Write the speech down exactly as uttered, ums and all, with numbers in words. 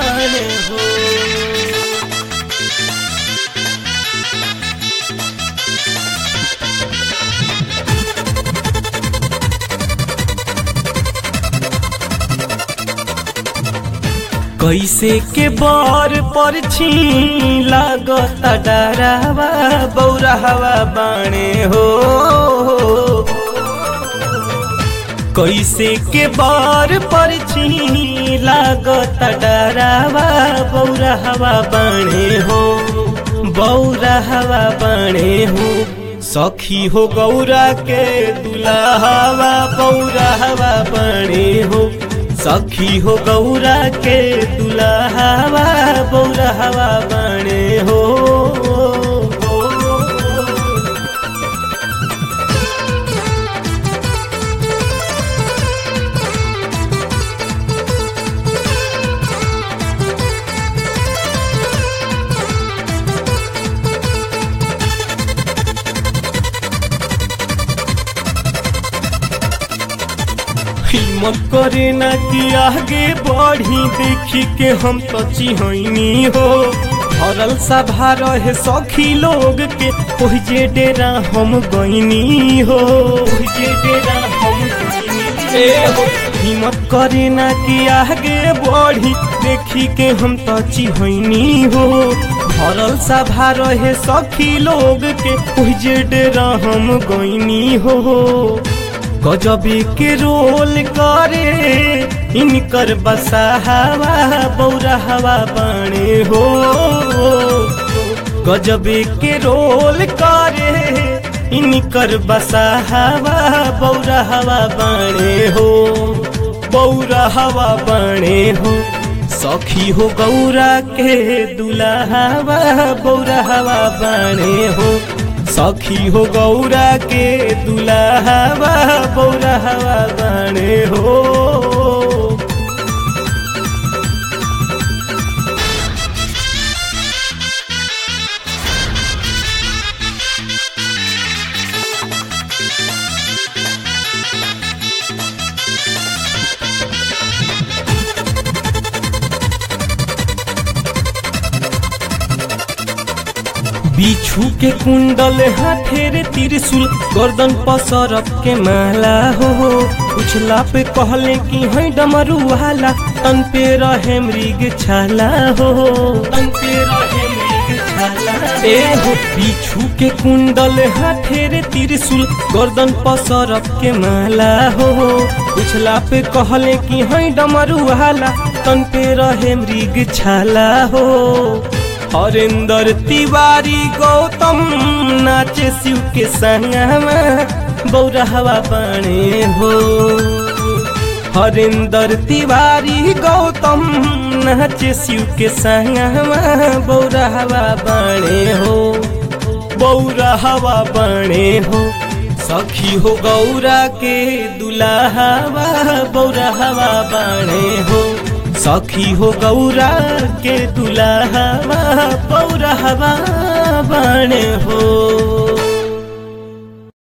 बाणे हो। कैसे के बर पर छी लागता डरावा बौरावा बाणे हो। कैसे के बर पर छी लागता डरावा बौरावा बाणे हो। बौरावा बाणे हो सखी हो गौरा के दुल्हावा बौरावा बाणे हो। सखी हो गौरा के दुल्हावा बौरावा बाणे हो। हिम्मत करे ना कि आगे बढ़ी देखी के हम तो चिहनी हो। भरल सभा रहे सखी लोग के ओहि जे डेरा हम गईनी हो। ओहि जे डेरा हम गईनी हो। हिम्मत करे ना कि आगे बढ़ी देखी के हम तो चिहनी हो। भरल सभा रहे सखी लोग के ओहि जे डेरा हम गईनी हो। गजबी के रोल करे इनकर बसाहवा बौरावा बाणे हो। गजबी के रोल करे इनकर बसाहवा बौरावा बाणे हो। बौरावा बाणे हो सखी हो गौरा के दुल्हावा बौरावा बाणे हो। सखी हो गौरा के दुल्हावा बौरावा बाणे हो। बिच्छू के कुंडल हाथेर त्रिशूल गर्दन पसरप के माला हो। उछला पे कहले कि है डमरू वाला तन पे रहे मृग छाला हो। तन पे रहे मृग छाला ए हो। बिच्छू के कुंडल हाथेर त्रिशूल गर्दन पसरप के माला हो। उछला पे कहले कि है डमरू वाला तन पे रहे मृग छाला हो। हरेंद्र तिवारी गौतम नाचे शिव के संगमा बौरावा बाणे हो। हरेंद्र तिवारी गौतम नाचे शिव के संगमा बौरावा बाणे हो। बौरावा बाणे हो सखी हो गौरा के दुल्हावा बौरावा बाणे हो। सखी हो गौरा के दुल्हावा बौरावा बाणे हो।